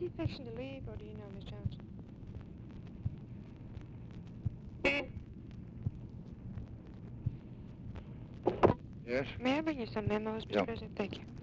he fixing to leave, or do you know, Miss Jones? Yes? May I bring you some memos, Mr. Yeah. President? Thank you.